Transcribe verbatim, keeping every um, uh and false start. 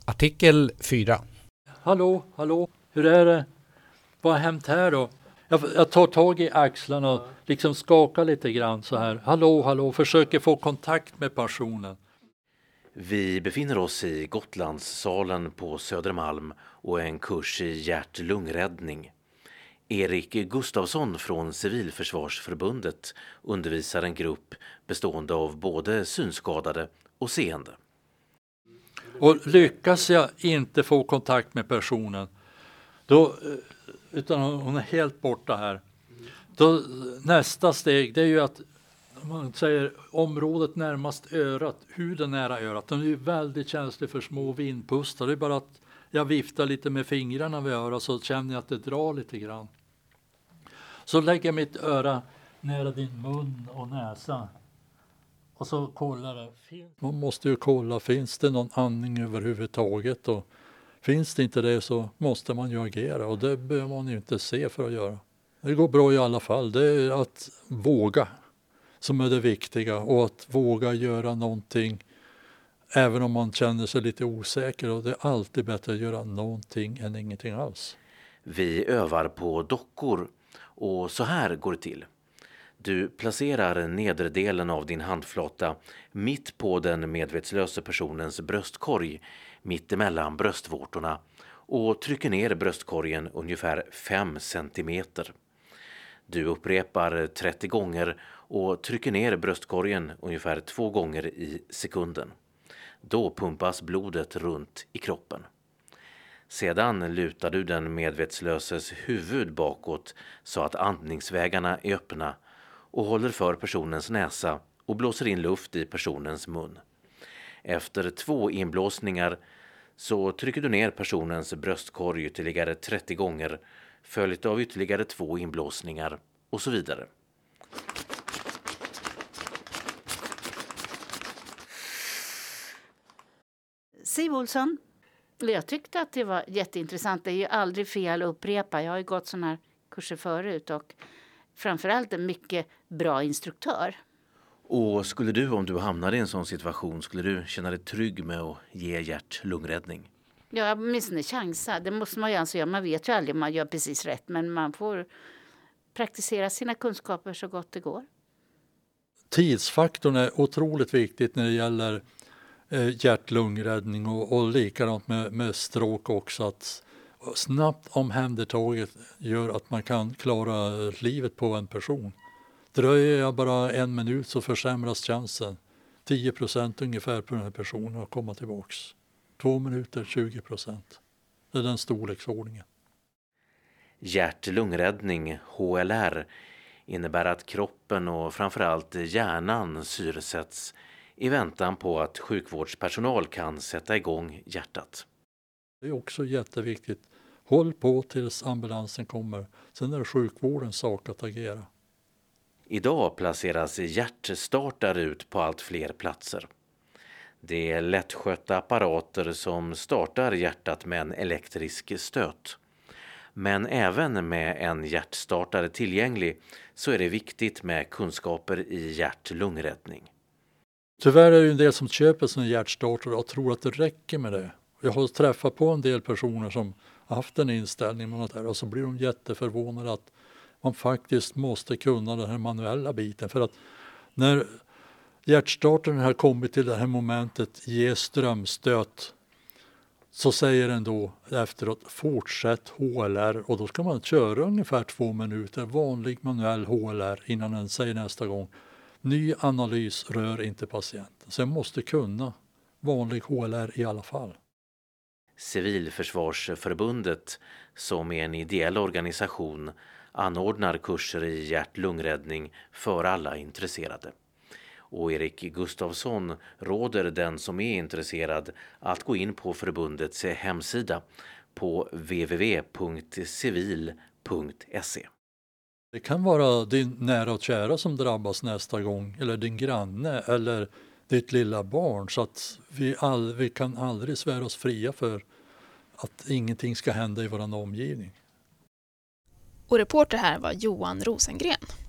Artikel fyra. Hallå, hallå, hur är det? Vad har hänt här då? Jag, jag tar tag i axlarna och liksom skakar lite grann så här. Hallå, hallå, försöker få kontakt med personen. Vi befinner oss i Gotlandssalen på Södermalm och en kurs i hjärt-lungräddning. Erik Gustafsson från Civilförsvarsförbundet undervisar en grupp bestående av både synskadade och seende. Och lyckas jag inte få kontakt med personen, då, utan hon är helt borta här, då nästa steg det är ju att man säger området närmast örat, huden nära örat, den är ju väldigt känslig för små vindpustar. Det är bara att jag viftar lite med fingrarna vid örat så känner jag att det drar lite grann. Så lägger jag mitt öra nära din mun och näsa. Och så kollar jag. Man måste ju kolla, finns det någon andning överhuvudtaget? Och finns det inte det så måste man ju agera. Och det behöver man ju inte se för att göra. Det går bra i alla fall. Det är att våga som är det viktiga. Och att våga göra någonting även om man känner sig lite osäker. Och det är alltid bättre att göra någonting än ingenting alls. Vi övar på dockor och så här går det till. Du placerar nederdelen av din handflata mitt på den medvetslösa personens bröstkorg, mitt emellan bröstvårtorna och trycker ner bröstkorgen ungefär fem centimeter. Du upprepar trettio gånger och trycker ner bröstkorgen ungefär två gånger i sekunden. Då pumpas blodet runt i kroppen. Sedan lutar du den medvetslöses huvud bakåt så att andningsvägarna är öppna och håller för personens näsa och blåser in luft i personens mun. Efter två inblåsningar så trycker du ner personens bröstkorg ytterligare trettio gånger, följt av ytterligare två inblåsningar och så vidare. Siv Olsson. Jag tyckte att det var jätteintressant. Det är ju aldrig fel att upprepa. Jag har ju gått sådana här kurser förut och framförallt en mycket bra instruktör. Och skulle du, om du hamnade i en sån situation, skulle du känna dig trygg med att ge hjärt-lungräddning? Ja, åtminstone chansa. Det måste man ju alltså göra. Man vet ju aldrig om man gör precis rätt. Men man får praktisera sina kunskaper så gott det går. Tidsfaktorn är otroligt viktigt när det gäller eh, hjärt-lungräddning och, och likadant med, med stroke också. Att snabbt omhändertaget gör att man kan klara livet på en person. Dröjer jag bara en minut så försämras chansen. tio procent ungefär på den här personen att komma tillbaks. Två minuter, tjugo procent. Det är den storleksordningen. Hjärt-lungräddning, H L R, innebär att kroppen och framförallt hjärnan syresätts i väntan på att sjukvårdspersonal kan sätta igång hjärtat. Det är också jätteviktigt. Håll på tills ambulansen kommer. Sen är det sjukvårdens sak att agera. Idag placeras hjärtstartare ut på allt fler platser. Det är lättskötta apparater som startar hjärtat med en elektrisk stöt. Men även med en hjärtstartare tillgänglig så är det viktigt med kunskaper i hjärt-lungräddning. Tyvärr är det en del som köper sin hjärtstartare och tror att det räcker med det. Jag har träffat på en del personer som har haft en inställning med något där och så blir de jätteförvånade att man faktiskt måste kunna den här manuella biten. För att när hjärtstartaren har kommit till det här momentet, ge strömstöt, så säger den då efteråt fortsätt H L R och då ska man köra ungefär två minuter vanlig manuell H L R innan den säger nästa gång ny analys rör inte patienten. Så jag måste kunna vanlig H L R i alla fall. Civilförsvarsförbundet, som är en ideell organisation, anordnar kurser i hjärt-lungräddning för alla intresserade. Och Erik Gustafsson råder den som är intresserad att gå in på förbundets hemsida på w w w punkt civil punkt se. Det kan vara din nära och kära som drabbas nästa gång, eller din granne eller ditt lilla barn, så att vi, all, vi kan aldrig svära oss fria för att ingenting ska hända i vår omgivning. Och reporter här var Johan Rosengren.